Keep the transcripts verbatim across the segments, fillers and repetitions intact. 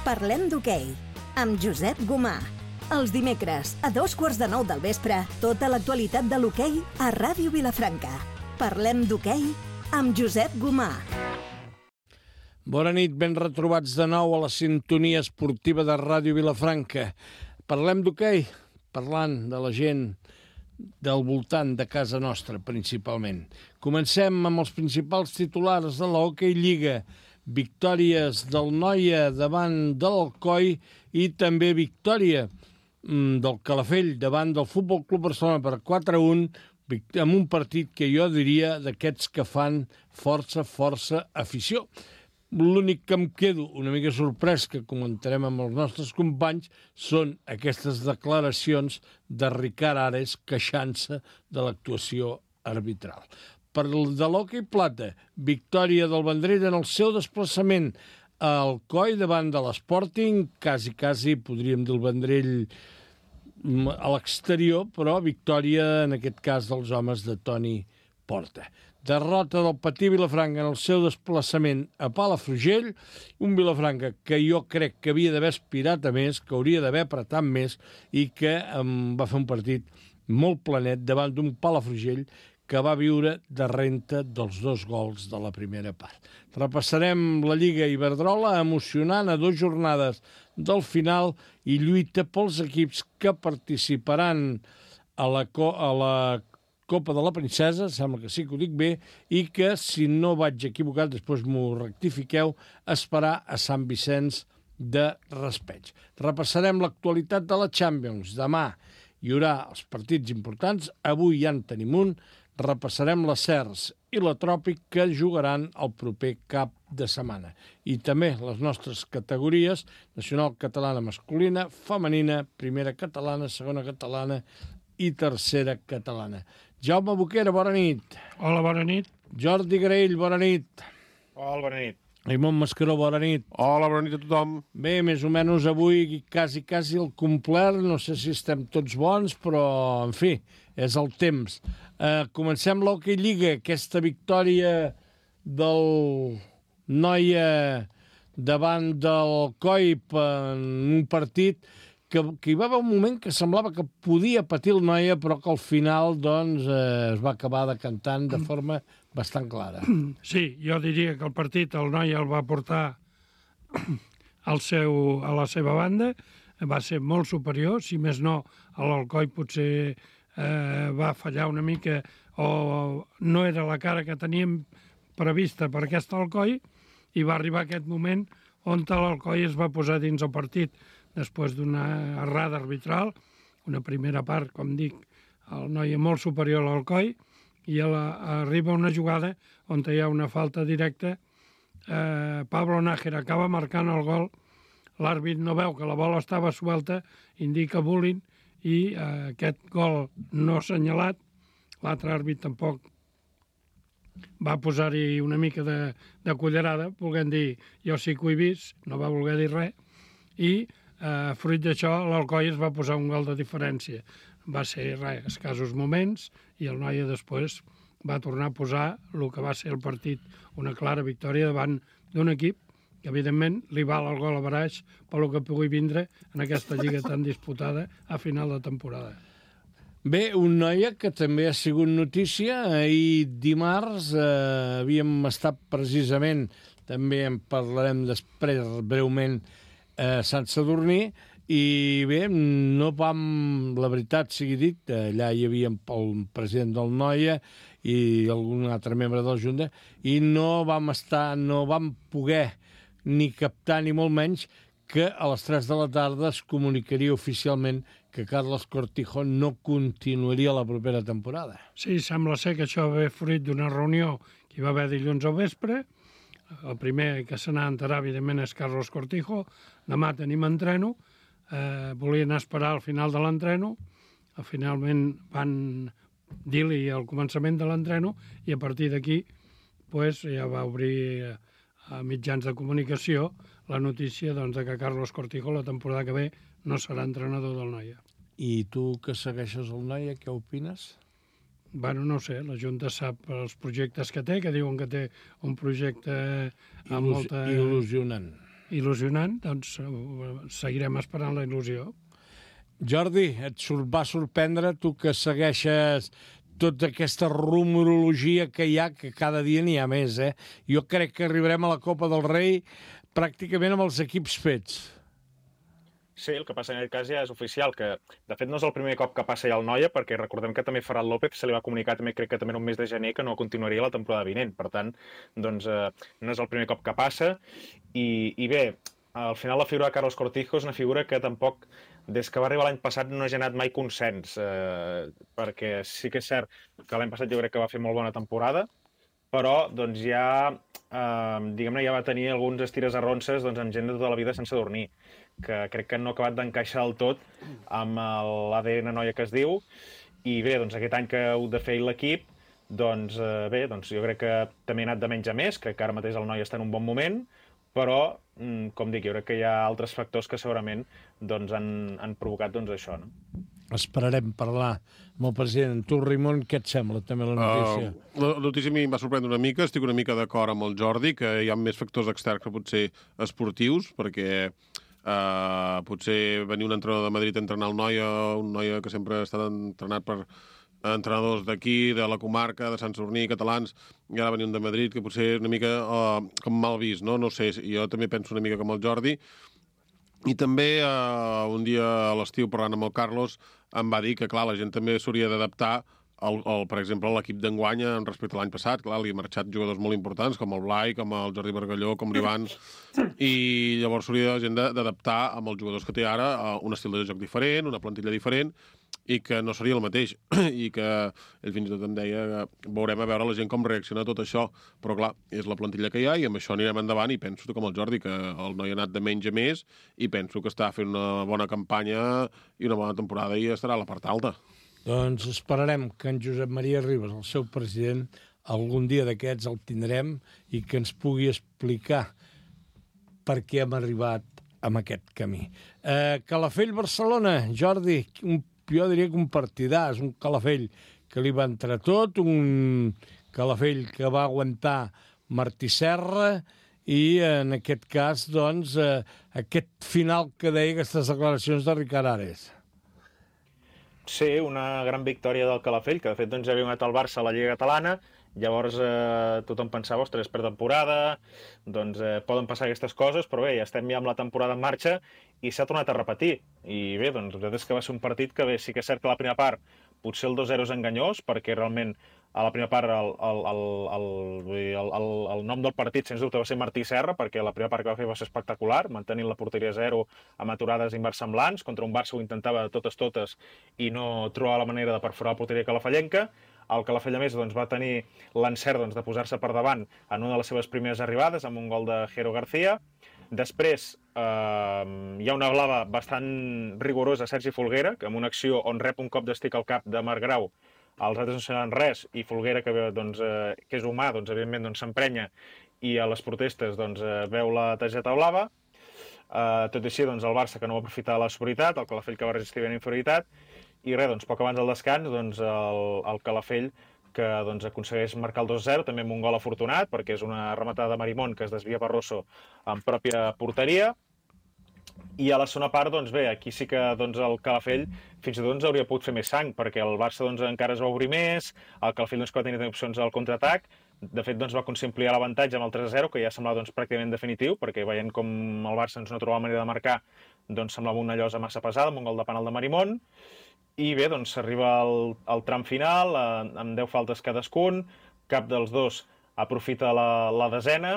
Parlem d'hoquei, amb Josep Gomà. Els dimecres, a dos quarts de nou del vespre, tota l'actualitat de l'hoquei a Ràdio Vilafranca. Parlem d'hoquei amb Josep Gomà. Bona nit, ben retrobats de nou a la sintonia esportiva de Ràdio Vilafranca. Parlem d'hoquei, parlant de la gent del voltant de casa nostra, principalment. Comencem amb els principals titulars de la Hockey Lliga. Victòries del Noia davant de l'Alcoi i també victòria del Calafell davant del Futbol Club Barcelona per quatre a un, amb un partit que jo diria d'aquests que fan força, força afició. L'únic que em quedo una mica sorprès, que comentarem amb els nostres companys, són aquestes declaracions de Ricard Ares queixant-se de l'actuació arbitral. Per de l'hoquei plata, victòria del Vendrell en el seu desplaçament al Coi davant de l'Sporting, quasi, quasi, podríem dir el Vendrell a l'exterior, però victòria, en aquest cas, dels homes de Toni Porta. Derrota del Patí Vilafranca en el seu desplaçament a Palafrugell, un Vilafranca que jo crec que havia d'haver aspirat a més, que hauria d'haver apretat més i que um, va fer un partit molt planet davant d'un Palafrugell que va viure de renta dels dos gols de la primera part. Repassarem la Lliga Iberdrola, emocionant a dues jornades del final i lluita pels equips que participaran a la, a la Copa de la Princesa, sembla que sí que ho dic bé, i que, si no vaig equivocat, després m'ho rectifiqueu, esperar a Sant Vicenç de Raspeig. Repassarem l'actualitat de la Champions. Demà hi haurà els partits importants, avui ja en tenim un. Repassarem la Cers i la Tròpic que jugaran el proper cap de setmana. I també les nostres categories, nacional catalana masculina, femenina, primera catalana, segona catalana i tercera catalana. Jaume Boquera, bona nit. Hola, bona nit. Jordi Graell, bona nit. Hola, bona nit. Raimon Mascaró, bona nit. Hola, bona nit a tothom. Bé, més o menys avui quasi, quasi el complet, no sé si estem tots bons, però, en fi, és el temps. Uh, comencem l'Hockey Lliga, aquesta victòria del Noia davant del Coip en un partit que, que hi va haver un moment que semblava que podia patir el Noia, però que al final doncs, eh, es va acabar decantant de forma bastant clara. Sí, jo diria que el partit el Noia el va portar al seu, a la seva banda, va ser molt superior, si més no, l'Alcoi potser eh, va fallar una mica o no era la cara que teníem prevista per aquest Alcoi i va arribar aquest moment on l'Alcoi es va posar dins el partit després d'una errada arbitral, una primera part, com dic, el Noia molt superior a l'Alcoi, i a la, arriba una jugada on hi ha una falta directa, eh, Pablo Nájera acaba marcant el gol, l'àrbit no veu que la bola estava suelta, indica bullying, i eh, aquest gol no assenyalat, l'altre àrbit tampoc va posar-hi una mica de, de cullerada, volent dir, jo sí que ho he vist, no va voler dir res, i eh, fruit d'això l'Alcoi es va posar un gol de diferència. Va ser res, escassos moments, i el Noia després va tornar a posar el que va ser el partit, una clara victòria davant d'un equip que, evidentment, li val el gol a baraix pel que pugui vindre en aquesta lliga tan disputada a final de temporada. Bé, un Noia que també ha sigut notícia. Ahir dimarts eh, havíem estat precisament, també en parlarem després breument, a Sant Sadurní, i bé, no vam, la veritat sigui dit, allà hi havia el president del Noia i algun altre membre del Junta, i no vam estar, no vam poder ni captar, ni molt menys, que a les tres de la tarda es comunicaria oficialment que Carlos Cortijo no continuaria la propera temporada. Sí, sembla ser que això va fruit d'una reunió que hi va haver dilluns al vespre. El primer que se n'ha enterat, evidentment, és Carlos Cortijo. Demà tenim entreno. Eh, volien esperar al final de l'entreno. Finalment van dir-li al començament de l'entreno i a partir d'aquí pues, ja va obrir a mitjans de comunicació la notícia doncs, de que Carlos Cortijo la temporada que ve no serà entrenador del Noia. I tu que segueixes el Noia, què opines? Bueno, no sé, la Junta sap els projectes que té, que diuen que té un projecte amb Il·lus molta... il·lusionant. il·lusionant, doncs seguirem esperant la il·lusió. Jordi, et va sorprendre, tu que segueixes tota aquesta rumorologia que hi ha, que cada dia n'hi ha més, eh? Jo crec que arribarem a la Copa del Rei pràcticament amb els equips fets. Sí, el que passa en aquest cas ja és oficial, que de fet no és el primer cop que passa ja al Noia, perquè recordem que també Ferran López se li va comunicar també, crec que també en un mes de gener, que no continuaria la temporada vinent. Per tant, doncs, eh, no és el primer cop que passa. I, i bé, al final la figura de Carlos Cortijo és una figura que tampoc, des que va arribar l'any passat, no ha generat mai consens, eh, perquè sí que és cert que l'any passat jo crec que va fer molt bona temporada, però doncs ja, eh, diguem-ne, ja va tenir alguns estires arronses doncs, amb gent de tota la vida sense dormir, que crec que no ha acabat d'encaixar del tot amb l'A D N Noia que es diu, i bé, doncs aquest any que heu de fer l'equip, doncs eh, bé, doncs jo crec que també ha anat de menys a més, crec que ara mateix el Noia està en un bon moment, però, com dic, jo crec que hi ha altres factors que segurament doncs, han, han provocat doncs, això, no? Esperarem parlar amb el president. Tu, Raimon, què et sembla també la notícia? Uh, la notícia a mi em va sorprendre una mica, estic una mica d'acord amb el Jordi, que hi ha més factors externs que potser esportius, perquè uh, potser venir un entrenador de Madrid a entrenar el Noia, un Noia que sempre ha estat entrenat per entrenadors d'aquí, de la comarca, de Sant Sadurní, catalans, i ara venir un de Madrid, que potser és una mica uh, com mal vist, no? No sé, jo també penso una mica com el Jordi. I també uh, un dia a l'estiu parlant amb el Carlos em va dir que, clar, la gent també s'hauria d'adaptar el, el, per exemple, l'equip d'enguany respecte a l'any passat. Clar, li han marxat jugadors molt importants, com el Blai, com el Jordi Bargalló, com l'Ivan, i llavors s'hauria la gent d'adaptar amb els jugadors que té ara a un estil de joc diferent, una plantilla diferent, i que no seria el mateix, i que ell fins i tot em deia que veurem a veure la gent com reacciona a tot això, però clar, és la plantilla que hi ha i amb això anirem endavant, i penso com el Jordi, que el Noia ha anat de menys a més, i penso que està fent una bona campanya i una bona temporada i estarà a la part alta. Doncs esperarem que en Josep Maria Ribas, el seu president, algun dia d'aquests el tindrem i que ens pugui explicar per què hem arribat amb aquest camí. Eh, Calafell-Barcelona, Jordi, un jo diria que un partidàs, un Calafell que li va entrar tot, un Calafell que va aguantar Martí Serra i, en aquest cas, doncs, eh, aquest final que deia aquestes declaracions de Ricard Ares. Sí, una gran victòria del Calafell, que de fet doncs, ja havia anat al Barça a la Lliga Catalana, llavors eh, tothom pensava, ostres, per temporada, doncs eh, poden passar aquestes coses, però bé, ja estem ja amb la temporada en marxa i s'ha tornat a repetir. I bé, doncs, la veritat és que va ser un partit que bé, sí que és cert que la primera part potser el dos zero és enganyós, perquè realment a la primera part el, el, el, el, el, el, el nom del partit, sens dubte, va ser Martí Serra, perquè la primera part que va fer va ser espectacular, mantenint la porteria zero amb aturades inversemblants, contra un Barça ho intentava de totes totes i no trobava la manera de perforar la porteria calafallenca. El Calafell, a més, doncs, va tenir l'encert doncs, de posar-se per davant en una de les seves primeres arribades, amb un gol de Jero García. Després eh, hi ha una blava bastant rigorosa a Sergi Folguera, que amb una acció on rep un cop d'estic al cap de Marc Grau, els altres no seran res, i Folguera, que, doncs, eh, que és humà, doncs, evidentment doncs, s'emprenya i a les protestes doncs, eh, veu la targeta blava. Eh, tot i així, doncs, el Barça, que no va aprofitar de la superioritat, el Calafell que va resistir ben inferioritat, i res, doncs, poc abans del descans, doncs, el, el Calafell que doncs, aconsegueix marcar el dos zero, també amb un gol afortunat, perquè és una rematada de Marimón que es desvia per Rosso en pròpia porteria. I a la segona part, doncs bé, aquí sí que doncs, el Calafell fins i tot doncs, hauria pogut fer més sang, perquè el Barça doncs, encara es va obrir més, el Calafell doncs, que va tenir opcions al contraatac. De fet, doncs, va aconseguir ampliar l'avantatge amb el tres zero, que ja semblava doncs, pràcticament definitiu, perquè veient com el Barça doncs, no trobava manera de marcar, doncs semblava una llosa massa pesada, amb un gol de penal de Marimón. I bé, doncs s'arriba al, al tram final, eh, amb deu faltes cadascun, cap dels dos aprofita la, la desena,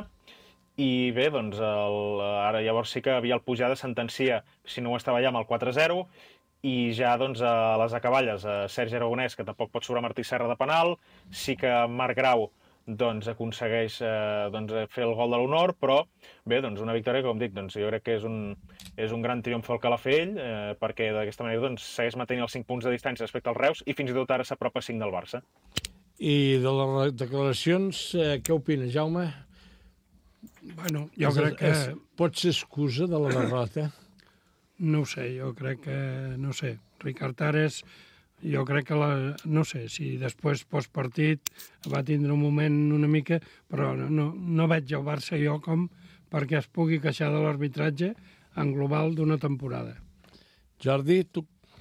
i bé, doncs el, ara llavors sí que havia el Pujada sentencia, si no ho estava ja, amb el quatre zero, i ja doncs a les acaballes, a Sergi Aragonès, que tampoc pot sobrar Martí Serra de penal, sí que Marc Grau doncs aconsegueix eh, doncs, fer el gol de l'honor, però bé, doncs una victòria que, com dic, doncs, jo crec que és un, és un gran triomf al Calafell, eh, perquè d'aquesta manera doncs, segueix mantenint els cinc punts de distància respecte als Reus i fins i tot ara s'apropa a cinc del Barça. I de les declaracions, eh, què opines, Jaume? Bueno, jo és, crec que... És, pot ser excusa de la derrota? No ho sé, jo crec que... No sé, Ricard Ares... Jo crec que, la, no sé, si després postpartit va tindre un moment una mica, però no, no veig el Barça jo com perquè es pugui queixar de l'arbitratge en global d'una temporada. Jordi, tu...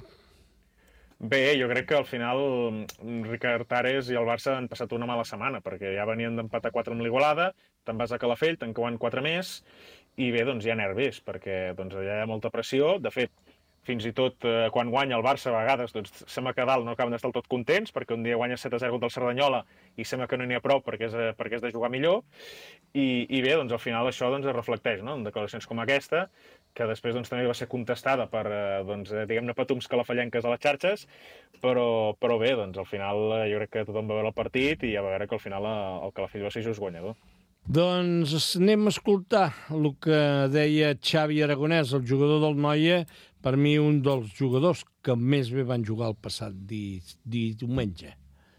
Bé, jo crec que al final Ricard Ares i el Barça han passat una mala setmana, perquè ja venien d'empatar quatre amb l'Igualada, te'n vas a Calafell, te'n cauen quatre més, i bé, doncs hi ha nervis, perquè doncs, ja hi ha molta pressió. De fet, fins i tot eh, quan guanya el Barça a vegades, doncs sembla que a dalt no acaben d'estar tot contents, perquè un dia guanya set a zero contra el Cerdanyola i sembla que no n'hi ha prou perquè és, perquè és de jugar millor, i, i bé, doncs al final això doncs, es reflecteix, no?, en declaracions com aquesta, que després doncs, també va ser contestada per, eh, doncs, diguem-ne, petums calafallenques a les xarxes, però, però bé, doncs al final eh, jo crec que tothom va veure el partit i ja va veure que al final eh, el Calafell va ser just guanyador. Doncs anem a escoltar el que deia Xavi Aragonès, el jugador del Noia, per mi un dels jugadors que més bé van jugar el passat di, di diumenge.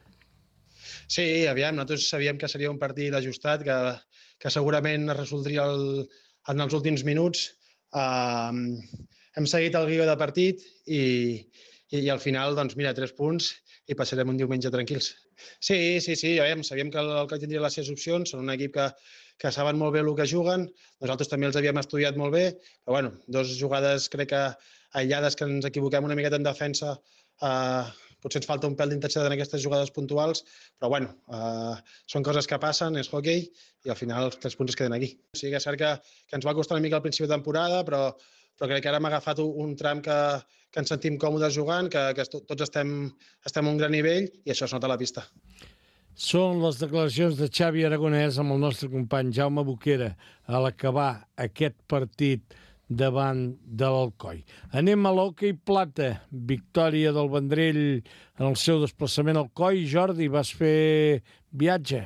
Sí, aviam, nosaltres sabíem que seria un partit ajustat, que, que segurament es resoldria el, en els últims minuts. Uh, hem seguit el guió de partit i, i, i al final, doncs mira, tres punts i passarem un diumenge tranquils. Sí, sí, sí, aviam, sabíem que el, el que tindria les seves opcions, són un equip que, que saben molt bé el que juguen, nosaltres també els havíem estudiat molt bé, però bueno, dos jugades crec que aïllades que ens equivoquem una miqueta en defensa, uh, potser ens falta un pèl d'intensitat en aquestes jugades puntuals, però bueno, uh, són coses que passen, és hoquei, i al final els tres punts es queden aquí. O sigui que és cert que, que ens va costar una mica al principi de temporada, però, però crec que ara hem agafat un, un tram que, que ens sentim còmodes jugant, que, que tots estem, estem a un gran nivell i això es nota a la pista. Són les declaracions de Xavi Aragonès amb el nostre company Jaume Boquera a l'acabar aquest partit davant de l'Alcoi. Anem a l'hoquei plata, victòria del Vendrell en el seu desplaçament al Alcoi. Jordi, vas fer viatge?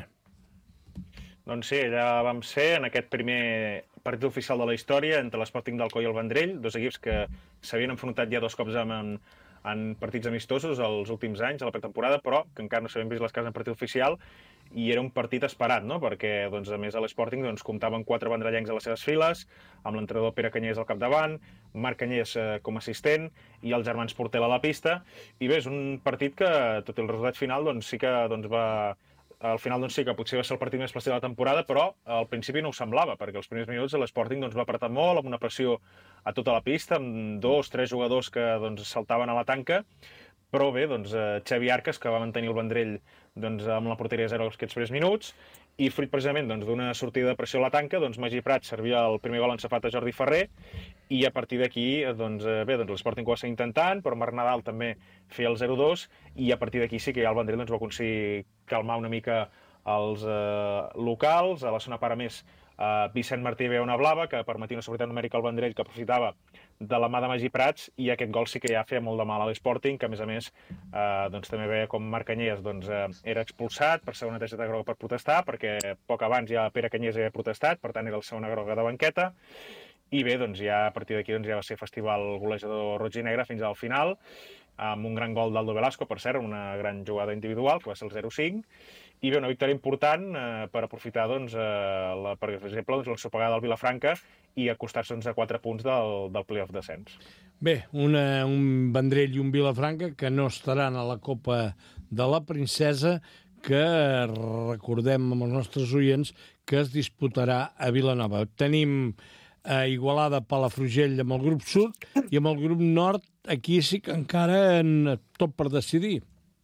Doncs sí, allà vam ser en aquest primer partit oficial de la història entre l'Sporting d'Alcoi i el Vendrell, dos equips que s'havien enfrontat ja dos cops en, en, en partits amistosos els últims anys, a la pretemporada, però que encara no s'havien vist les cases en partit oficial, i era un partit esperat, no?, perquè, doncs, a més, a l'Sporting doncs, comptaven quatre vendrellencs a les seves files, amb l'entrenador Pere Canyés al capdavant, Marc Canyés eh, com a assistent i els germans Portela a la pista, i bé, és un partit que, tot i el resultat final, doncs, sí que doncs, va... Al final doncs, sí que potser va ser el partit més plàcid de la temporada, però al principi no ho semblava, perquè els primers minuts l'Sporting doncs, va apretar molt, amb una pressió a tota la pista, amb dos, tres jugadors que doncs, saltaven a la tanca, però bé, doncs, Xavi Arcas, que va mantenir el Vendrell doncs, amb la porteria zero aquests primers minuts, i fruit precisament doncs, d'una sortida de pressió a la tanca, doncs, Magí Prat servia el primer gol encefat a Jordi Ferrer, i a partir d'aquí doncs, bé, doncs, l'Sporting ho va seguir intentant, però Marc Nadal també feia el zero dos, i a partir d'aquí sí que ja el Vendrell doncs, va aconseguir calmar una mica els eh, locals. A la segona part, a més, eh, Vicent Martí veia una blava que permetia una seguretat numèrica al Vendrell, que aprofitava de la mà de Magí Prats, i aquest gol sí que ja feia molt de mal a l'Sporting, que a més a més eh, doncs, també veia com Marc Canyés doncs, eh, era expulsat per segona targeta groga per protestar, perquè poc abans ja Pere Canyés havia protestat, per tant era la segona groga de banqueta, i bé, doncs ja a partir d'aquí doncs, ja va ser festival golejador roig i negre fins al final, amb un gran gol d'Aldo Velasco, per cert, una gran jugada individual, que va ser el zero cinc, i bé, una victòria important eh, per aprofitar, doncs, eh, la, per exemple, doncs, l'ensopegada del Vilafranca i acostar-se doncs, a quatre punts del, del play-off descens. Bé, una, un Vendrell i un Vilafranca que no estaran a la Copa de la Princesa, que recordem amb els nostres oients que es disputarà a Vilanova. Tenim a Igualada, Palafrugell amb el grup sud, i amb el grup nord aquí sí que encara en, tot per decidir.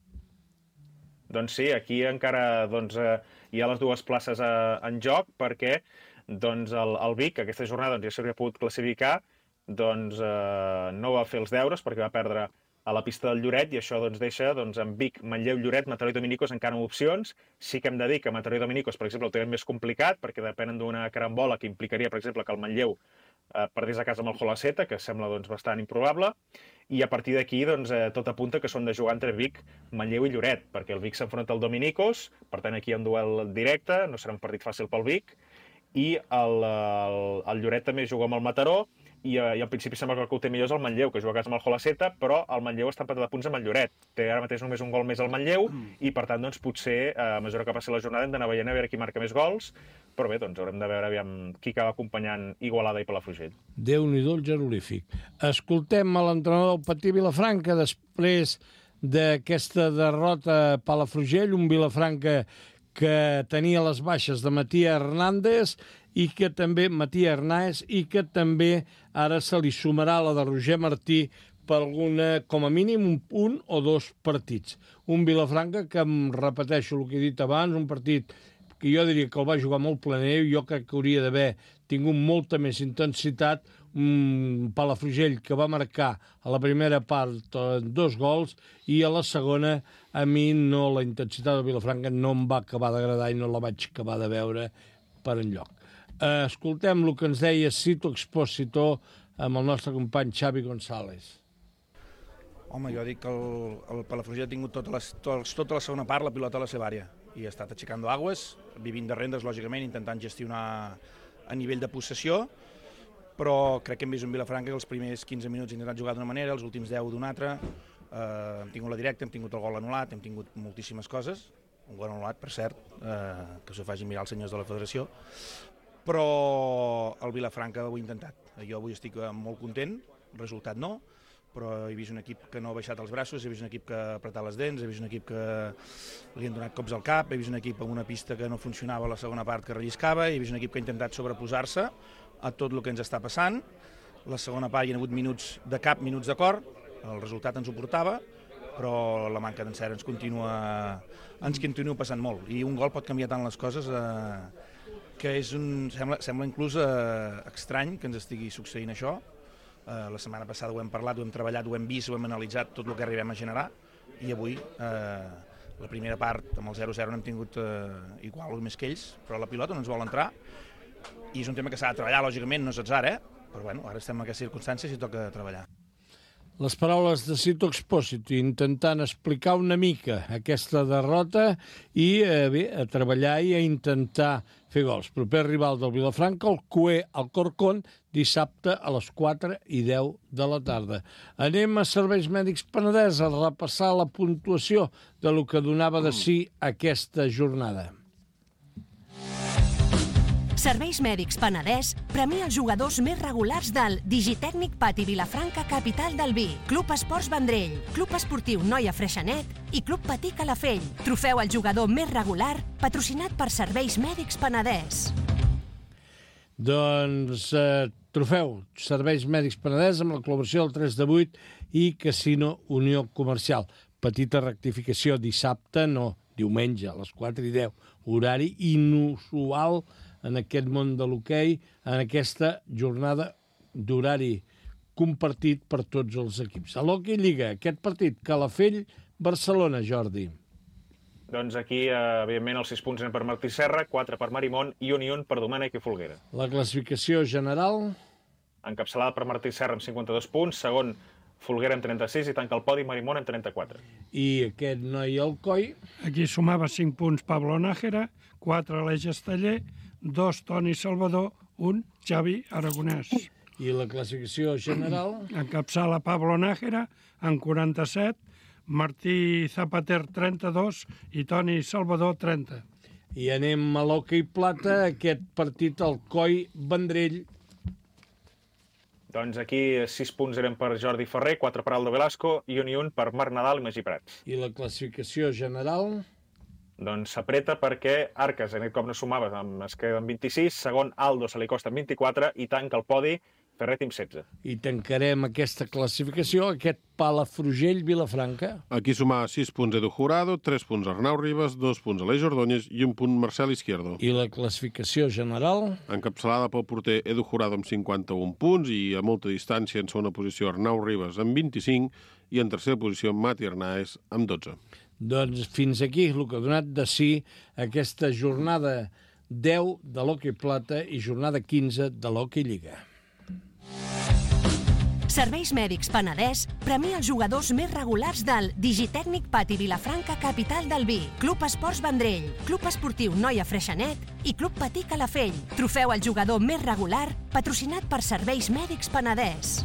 Doncs sí, aquí encara doncs, eh, hi ha les dues places eh, en joc, perquè doncs, el, el Vic, aquesta jornada doncs, ja s'hauria pogut classificar, doncs, eh, no va fer els deures perquè va perdre a la pista del Lloret, i això doncs, deixa doncs, en Vic, Manlleu, Lloret, Mataró i Dominicos encara amb opcions. Sí que hem de dir que Mataró i Dominicos, per exemple, ho tenen més complicat, perquè depenen d'una carambola que implicaria, per exemple, que el Manlleu eh, perdés a casa amb el Holaceta, que sembla doncs, bastant improbable, i a partir d'aquí doncs, eh, tot apunta que són de jugar entre Vic, Manlleu i Lloret, perquè el Vic s'enfronta al Dominicos, per tant aquí hi ha un duel directe, no serà un partit fàcil pel Vic, i el, el, el Lloret també juga amb el Mataró, i, i al principi sembla que el que ho té millor és el Manlleu, que juga a casa amb el Holaceta, però el Manlleu està empatat a punts amb el Lloret. Té ara mateix només un gol més al Manlleu, mm. i per tant, doncs, potser, a mesura que passi la jornada, hem d'anar veient a veure qui marca més gols, però bé, doncs haurem de veure aviam qui acaba acompanyant Igualada i Palafrugell. Déu-n'hi-do el jeroglífic. Escoltem a l'entrenador del Patí Vilafranca després d'aquesta derrota a Palafrugell, un Vilafranca que tenia les baixes de Matías Hernández i que també, Matías Hernáez, i que també ara se li sumarà la de Roger Martí per alguna, com a mínim, un, un o dos partits. Un Vilafranca que, em repeteixo el que he dit abans, un partit que jo diria que el va jugar molt planer, jo crec que hauria d'haver tingut molta més intensitat, un Palafrugell que va marcar a la primera part dos gols i a la segona a mi no la intensitat de Vilafranca no em va acabar d'agradar i no la vaig acabar de veure per enlloc. Eh, escoltem el que ens deia Sito Expósito amb el nostre company Xavi González. Home, jo dic que el, el Palafrugell ha tingut tota la, tota la segona part la pilota a la seva àrea i ha estat aixecant aigües, vivint de rendes, lògicament, intentant gestionar a nivell de possessió, però crec que hem vist un Vilafranca que els primers quinze minuts ha intentat jugar d'una manera, els últims deu d'una altra, eh, hem tingut la directa, hem tingut el gol anul·lat, hem tingut moltíssimes coses, un gol anul·lat, per cert, eh, que s'ho facin mirar els senyors de la federació, però el Vilafranca ho ha intentat. Jo avui estic molt content, el resultat no, però he vist un equip que no ha baixat els braços, he vist un equip que ha apretat les dents, he vist un equip que li han donat cops al cap, he vist un equip amb una pista que no funcionava a la segona part que relliscava, he vist un equip que ha intentat sobreposar-se a tot el que ens està passant. La segona part hi ha hagut minuts de cap, minuts de cor, el resultat ens ho portava, però la manca d'encert ens continua, ens continua passant molt. I un gol pot canviar tant les coses eh, que és un, sembla, sembla inclús eh, estrany que ens estigui succeint això. Uh, la setmana passada ho hem parlat, ho hem treballat, ho hem vist, ho hem analitzat tot el que arribem a generar i avui uh, la primera part amb el zero zero n'hem tingut uh, igual o més que ells, però la pilota no ens vol entrar i és un tema que s'ha de treballar, lògicament, no és atzar, eh? Però bueno, ara estem en aquestes circumstàncies i toca treballar. Les paraules de Sito Expósito intentant explicar una mica aquesta derrota i eh, bé, a treballar i a intentar fer gols. Proper rival del Vilafranca, el Cué Alcorcón, dissabte a les quatre i deu de la tarda. Anem a Serveis Mèdics Penedès a repassar la puntuació de lo que donava de si aquesta jornada. Serveis Mèdics Penedès premia els jugadors més regulars del Digitècnic Pati Vilafranca Capital del Vi, Club Esports Vendrell, Club Esportiu Noia Freixenet i Club Patí Calafell. Trofeu al jugador més regular, patrocinat per Serveis Mèdics Penedès. Doncs eh, trofeu Serveis Mèdics Penedès amb la col·laboració del tres de vuit i Casino Unió Comercial. Petita rectificació, dissabte, no, diumenge, a les quatre i deu. Horari inusual en aquest món de l'hoquei, en aquesta jornada d'horari compartit per tots els equips. A l'Hockey Lliga, aquest partit, Calafell-Barcelona, Jordi. Doncs aquí, evidentment, els sis punts eren per Martí Serra, quatre per Marimón i un i un per Domènech i Folguera. La classificació general? Encapçalada per Martí Serra amb cinquanta-dos punts, segon Folguera amb trenta-sis i tanca el podi Marimón amb trenta-quatre. I aquest noi Alcoi? Aquí sumava cinc punts Pablo Nájera, quatre Aleix Esteller, dos Toni Salvador, un Xavi Aragonès. I la classificació general? Encapçala Pablo Nájera amb quaranta-set, Martí Zapater trenta-dos i Toni Salvador trenta. I anem a l'Hockey Plata, aquest partit Alcoi Vendrell. Doncs aquí sis punts eren per Jordi Ferrer, quatre per Aldo Velasco i un i un per Marc Nadal i Magí Prats. I la classificació general? Doncs s'apreta perquè Arques, en aquest cop no sumava, es queda amb vint-i-sis, segon Aldo se li costa amb vint-i-quatre i tanca el podi Ferret amb setze. I tancarem aquesta classificació, aquest Palafrugell-Vilafranca. Aquí sumar sis punts Edu Jurado, tres punts Arnau Ribas, dos punts Aleix Ordóñez i un punt Marcel Izquierdo. I la classificació general? Encapçalada pel porter Edu Jurado amb cinquanta-un punts i a molta distància en segona posició Arnau Ribas amb vint-i-cinc i en tercera posició Mati Hernáez amb dotze. Doncs fins aquí el que ha donat de si aquesta jornada deu de l'Hockey Plata i jornada quinze de l'Hockey Lliga. Serveis Mèdics Penedès premia els jugadors més regulars del Digitècnic Pati Vilafranca Capital del Vi, Club Esports Vendrell, Club Esportiu Noia Freixenet i Club Patí Calafell. Trofeu al jugador més regular, patrocinat per Serveis Mèdics Penedès.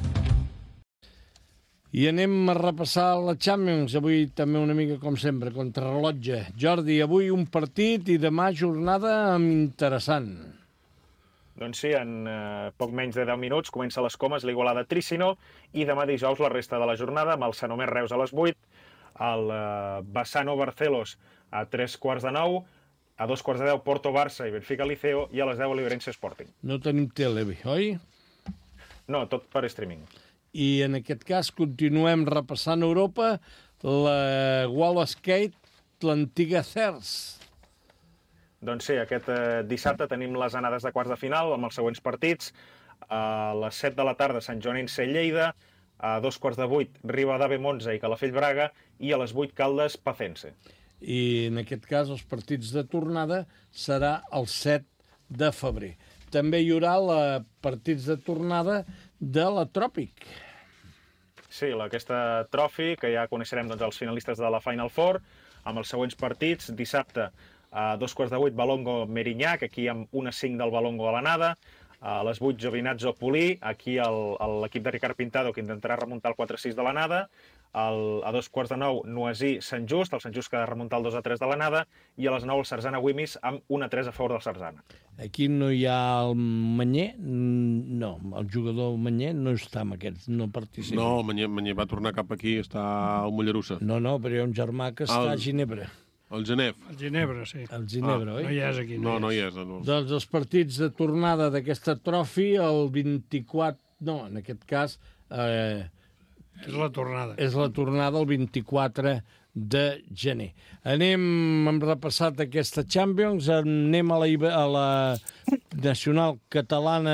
I anem a repassar la Champions, avui també una mica com sempre, contrarrellotge. Jordi, avui un partit i demà jornada interessant. Doncs sí, en eh, poc menys de deu minuts comença les Comes, l'Igualada Tricino, i demà dijous la resta de la jornada, amb el Sanomés Reus a les vuit, el eh, Bassano Barcelos a tres quarts de nou, a dos quarts de deu Porto-Barça i Benfica-Liceo, i a les deu Oliveirense Sporting. No tenim tele, oi? No, tot per streaming. I en aquest cas continuem repassant Europa, la Wall Skate, l'antiga C E R S. Doncs sí, aquest eh, dissabte tenim les anades de quarts de final amb els següents partits. A les set de la tarda, Sant Joanense Lleida, a dos quarts de vuit, Ribadave Monza i Calafell Braga, i a les vuit Caldes Pacense. I en aquest cas els partits de tornada serà el set de febrer. També hi haurà la partits de tornada de la Tròpic. Sí, aquesta Trophy, que ja coneixerem doncs, els finalistes de la Final Four, amb els següents partits. Dissabte, a dos quarts de vuit, Balongo Merinhac, aquí amb un a cinc del Balongo a l'anada. A les vuit, Giovinazzo Pulí, aquí l'equip de Ricard Pintado, que intentarà remuntar el quatre a sis de l'anada. El, a dos quarts de nou, Noisy Sant Just, el Sant Just que ha de remuntar el dos a tres de l'anada, i a les nou el Sarzana Wimis amb un a tres a favor del Sarzana. Aquí no hi ha el Manyer, no, el jugador Manyer no està amb aquests, no participa. No, Manyer, Manyer va tornar cap aquí, està al Mollerussa. No, no, però hi ha un germà que està el... a Ginebra. El Genève. El Ginebra, sí. El Ginebra, ah, oi? No hi és aquí. No, no, no hi és. No. Doncs els partits de tornada d'aquesta Trophy, el vint-i-quatre... No, en aquest cas... Eh, és la tornada. És la tornada el vint-i-quatre de gener. Anem, hem repassat aquesta Champions, anem a la, a la Nacional Catalana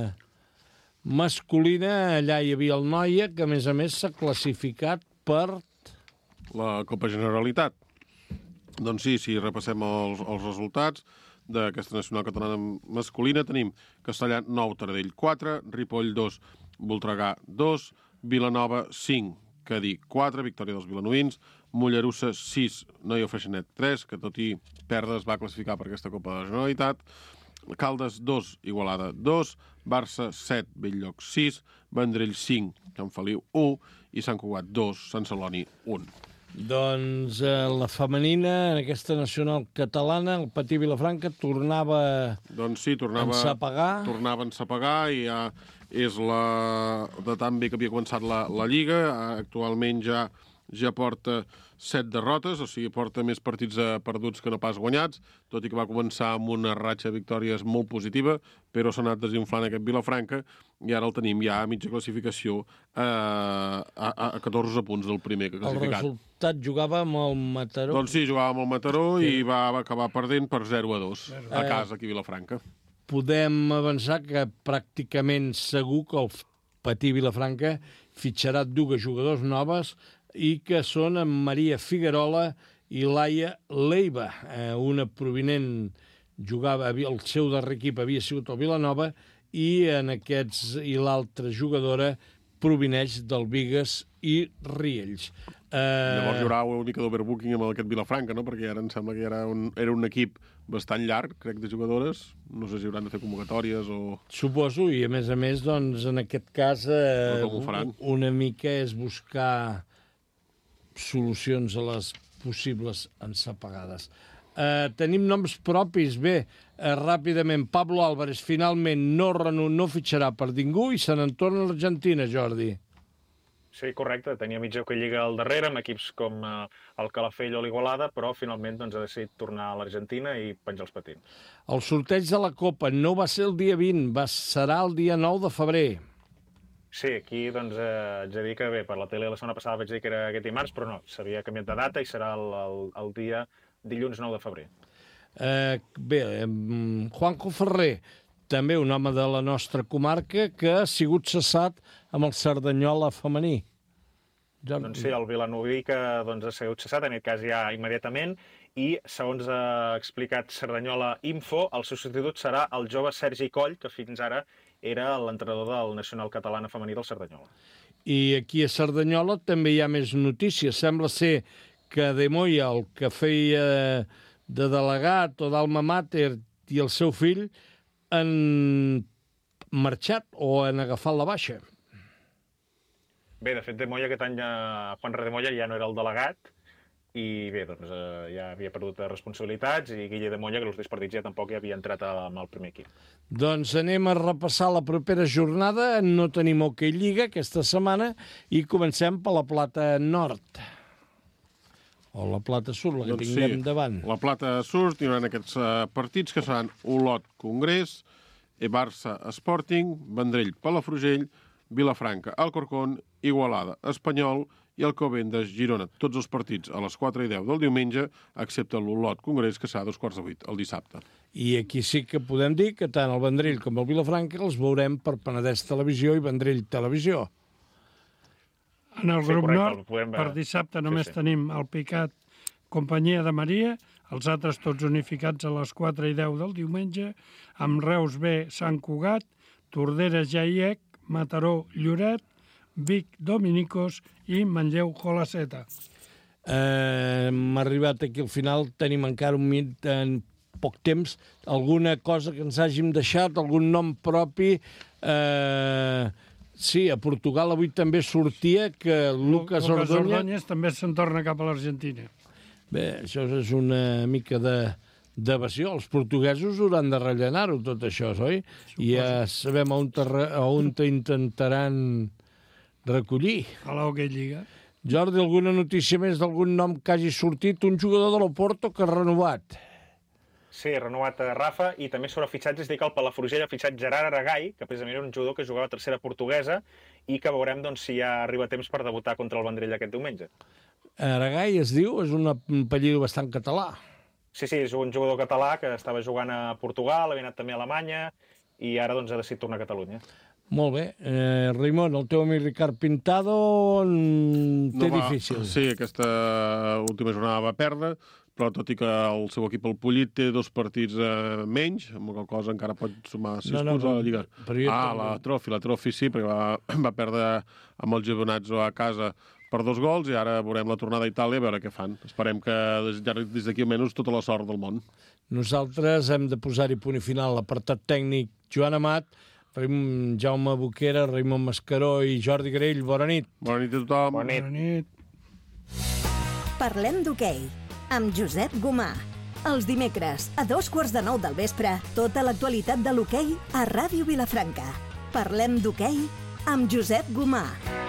masculina. Allà hi havia el Noia, que a més a més s'ha classificat per... La Copa Generalitat. Doncs sí, si repassem els, els resultats d'aquesta Nacional Catalana masculina, tenim Castellà nou, Taradell quatre, Ripoll dos, Voltregà dos, Vilanova cinc, Cadí quatre, victòria dels vilanovins, Mollerussa sis, Noia Freixenet tres, que tot i perdre es va classificar per aquesta Copa de la Generalitat, Caldes dos, Igualada dos, Barça set, Belllloc sis, Vendrell cinc, Sant Feliu u i Sant Cugat dos, Sant Celoni un. Doncs eh, la femenina, en aquesta nacional catalana, el Patí Vilafranca, tornava, doncs sí, tornava a ensapegar. Tornava a ensapegar i ja és la de tan bé que havia començat la, la Lliga. Actualment ja ja porta set derrotes, o sigui, porta més partits perduts que no pas guanyats, tot i que va començar amb una ratxa de victòries molt positiva, però s'ha anat desinflant aquest Vilafranca i ara el tenim ja a mitja classificació eh, a, a catorze punts del primer que ha classificat. El resultat jugava amb el Mataró? Doncs sí, jugava amb el Mataró sí. I va, va acabar perdent per zero a dos a casa aquí a Vilafranca. Podem avançar que pràcticament segur que el Patí Vilafranca fitxarà dues jugadors noves i que són en Maria Figuerola i Laia Leiva. Eh, una provinent jugava, el seu darrer equip havia sigut el Vilanova i en aquests i l'altra jugadora provineix del Bigues i Riells. Eh... Llavors hi haurà una mica d'overbooking amb aquest Vilafranca, no? Perquè ara em sembla que era un, era un equip bastant llarg, crec, de jugadores. No sé si hauran de fer convocatòries o... Suposo, i a més a més, doncs, en aquest cas, eh, una mica és buscar solucions a les possibles ensapegades. Eh, tenim noms propis. Bé, eh, ràpidament, Pablo Álvarez finalment no, no fitxarà per ningú i se n'en torna a l'Argentina, Jordi. Sí, correcte. Tenia mitja que lliga al darrere amb equips com eh, el Calafell o l'Igualada, però finalment doncs, ha decidit tornar a l'Argentina i penjar els patins. El sorteig de la Copa no va ser el dia vint, va, serà el dia nou de febrer. Sí, aquí doncs, eh, haig de dir que bé, per la tele la setmana passada vaig dir que era aquest dimarts, però no, s'havia canviat de data i serà el, el, el dia dilluns nou de febrer. Eh, bé, eh, Juanjo Ferrer, també un home de la nostra comarca que ha sigut cessat amb el Cerdanyola femení. Ja... Doncs sí, el vilanoví que doncs, ha sigut cessat, en aquest cas ja immediatament, i segons ha explicat Cerdanyola Info, el substitut serà el jove Sergi Coll, que fins ara era l'entrenador del Nacional Catalana femení del Cerdanyola. I aquí a Cerdanyola també hi ha més notícies. Sembla ser que De Moya, el que feia de delegat o d'alma mater, i el seu fill han marxat o han agafat la baixa. Bé, de fet, De Moya aquest any, Juan De Moya ja no era el delegat, i bé, doncs eh, ja havia perdut responsabilitats i Guille de Moya, que els últims partits ja tampoc ja havia entrat amb el primer equip. Doncs anem a repassar la propera jornada. No tenim Hockey Lliga aquesta setmana i comencem per la Plata Nord. O la Plata Sur, la que Doncs tinguem sí, davant. La Plata Sur tindran aquests uh, partits que seran Olot Congrés, Barça Sporting, Vendrell Palafrugell, Vilafranca Alcorcón, Igualada Espanyol i Alcobendas Girona. Tots els partits a les quatre i deu del diumenge, excepte l'Olot Congrés, que serà a dos quarts de vuit el dissabte. I aquí sí que podem dir que tant el Vendrell com el Vilafranca els veurem per Penedès Televisió i Vendrell Televisió. En el Sí, grup correcte, nord, el podem veure. per dissabte Sí, només sí. tenim el Picat Companyia de Maria, els altres tots unificats a les quatre i deu del diumenge, amb Reus B, Sant Cugat, Tordera Jaiec, Mataró Lloret, Vic Dominicos i Manlleu Jolaceta. Eh, hem arribat aquí al final, tenim encara un minut en poc temps, alguna cosa que ens hàgim deixat, algun nom propi. Eh, sí, a Portugal avui també sortia que Lucas, Lucas Ordóñez... Ordóñez també se'n torna cap a l'Argentina. Bé, això és una mica de d'evasió. Els portuguesos hauran de rellenar-ho, tot això, oi? I ja sabem on, te, on te intentaran recollir. A l'Hockey Lliga. Jordi, alguna notícia més d'algun nom que hagi sortit? Un jugador de l'Oporto que ha renovat. Sí, renovat a Rafa, i també sobre fitxatges dic que el Palafrugell ha fitxat Gerard Aragall, que precisament era un jugador que jugava a tercera portuguesa, i que veurem doncs, si ja arriba temps per debutar contra el Vendrell aquest diumenge. Aragall es diu, és un apellido bastant català. Sí, sí, és un jugador català que estava jugant a Portugal, havia anat també a Alemanya, i ara doncs, ha decidit tornar a Catalunya. Molt bé. Eh, Raimon, el teu amic Ricard Pintado mm, té No va- difícil. Sí, aquesta última jornada va perdre, però tot i que el seu equip, el Pollit, té dos partits eh, menys, amb la qual cosa encara pot sumar sis No, no, punts a la Lliga. però jo Ah, també- la Trofi, la Trofi sí, perquè va, va perdre amb el Gibonazzo a casa per dos gols, i ara veurem la tornada a Itàlia a veure què fan. Esperem que des des d'aquí almenys tota la sort del món. Nosaltres hem de posar-hi punt i final a l'apartat tècnic Joan Amat, Raim, Jaume Boquera, Raimon Mascaró i Jordi Grell. Bona nit. Bona nit a tothom. Bona nit. Bona nit. Parlem d'hoquei, amb Josep Gomà. Els dimecres, a dos quarts de nou del vespre, tota l'actualitat de l'hoquei a Ràdio Vilafranca. Parlem d'hoquei amb Josep Gomà.